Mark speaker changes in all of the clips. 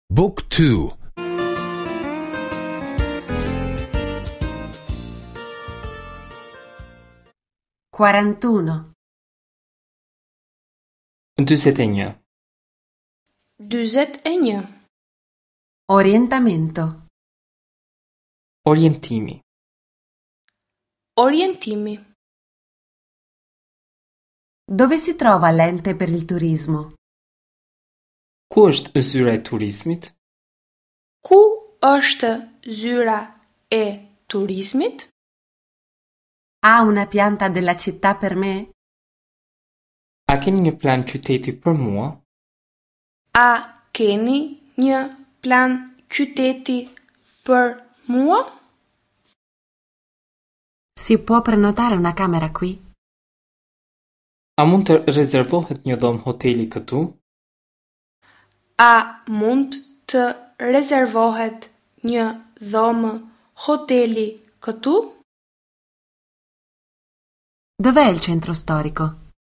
Speaker 1: Book 2.
Speaker 2: 41.
Speaker 3: 41.
Speaker 4: 41.
Speaker 2: Orientamento.
Speaker 3: Orientimi.
Speaker 4: Orientimi.
Speaker 2: Dove si trova l'ente per il turismo?
Speaker 3: Ku është zyra e turizmit?
Speaker 4: Ku është zyra e turizmit?
Speaker 2: Ha una pianta della città per me?
Speaker 3: A keni një plan qyteti për mua?
Speaker 4: A keni një plan qyteti për mua?
Speaker 2: Si può prenotare una camera qui?
Speaker 3: A mund të rezervohet një dhomë hoteli këtu?
Speaker 4: A mund të rezervohet një dhomë hoteli këtu?
Speaker 2: Dov'è il centro storico?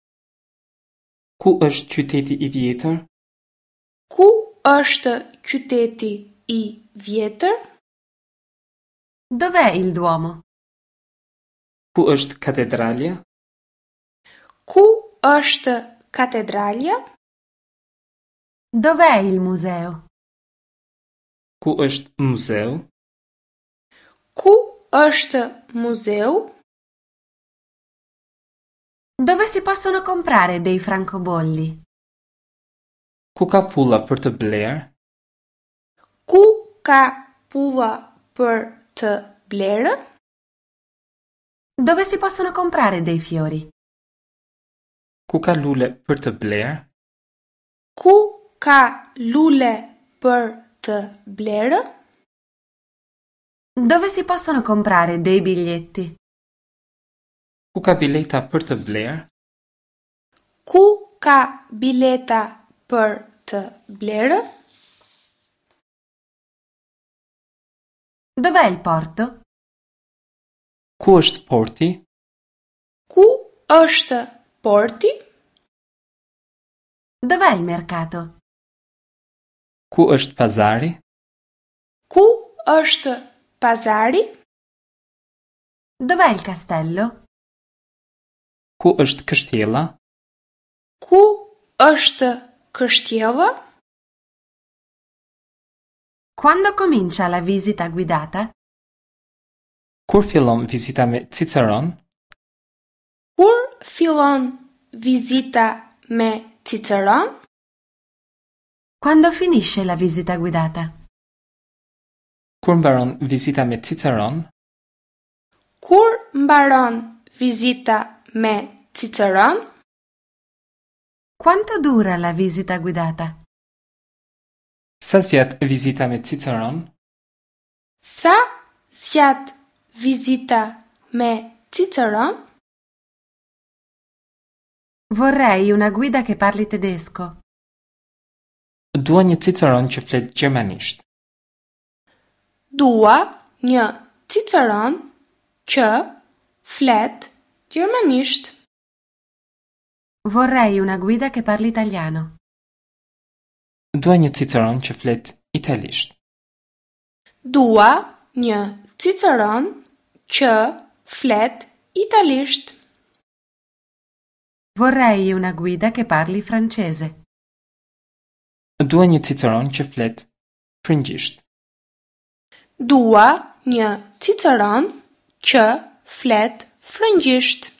Speaker 3: Ku është qyteti i vjetër?
Speaker 4: Ku është qyteti i vjetër?
Speaker 2: Dov'è il Duomo?
Speaker 3: Ku është katedralja?
Speaker 4: Ku është katedralja?
Speaker 2: Dov'è il museo?
Speaker 3: Ku është muzeu?
Speaker 4: Ku është muzeu?
Speaker 2: Dove si possono comprare dei francobolli?
Speaker 3: Ku ka pulla për të blerë?
Speaker 4: Ku ka pulla për të blerë?
Speaker 2: Dove si possono comprare dei fiori?
Speaker 3: Ku ka lule për të blerë?
Speaker 4: Ku ka lule për të blerë?
Speaker 2: Dove si possono comprare dei biglietti?
Speaker 3: Ku ka bileta për të blerë?
Speaker 4: Ku ka bileta për të blerë?
Speaker 2: Dov'è il porto?
Speaker 3: Ku është porti?
Speaker 4: Ku është porti?
Speaker 2: Dov'è il mercato?
Speaker 3: Ku është pazari?
Speaker 4: Ku është pazari?
Speaker 2: Dov'è il castello?
Speaker 3: Ku është kështjella?
Speaker 4: Ku është kështjella?
Speaker 2: Quando comincia la visita guidata?
Speaker 3: Kur fillon vizita me Ciceron?
Speaker 4: Kur fillon vizita me Ciceron?
Speaker 2: Quando finisce la visita guidata?
Speaker 3: Kur mbaron vizita me Ciceron?
Speaker 4: Kur mbaron vizita me Ciceron?
Speaker 2: Quanto dura la visita guidata?
Speaker 3: Sa zjat vizita me Ciceron?
Speaker 4: Sa zjat vizita me Ciceron?
Speaker 2: Vorrei una guida che parli tedesco.
Speaker 3: Dua një Ciceron që flet gjermanisht.
Speaker 4: Dua një Ciceron që flet gjermanisht.
Speaker 2: Vorrei una guida che parli italiano.
Speaker 3: Dua një Ciceron që flet italisht.
Speaker 4: Dua një Ciceron që flet italisht.
Speaker 2: Vorrei una guida che parli francese.
Speaker 3: Dua një Ciceron që flet frëngjisht.
Speaker 4: Dua një Ciceron që flet frëngjisht.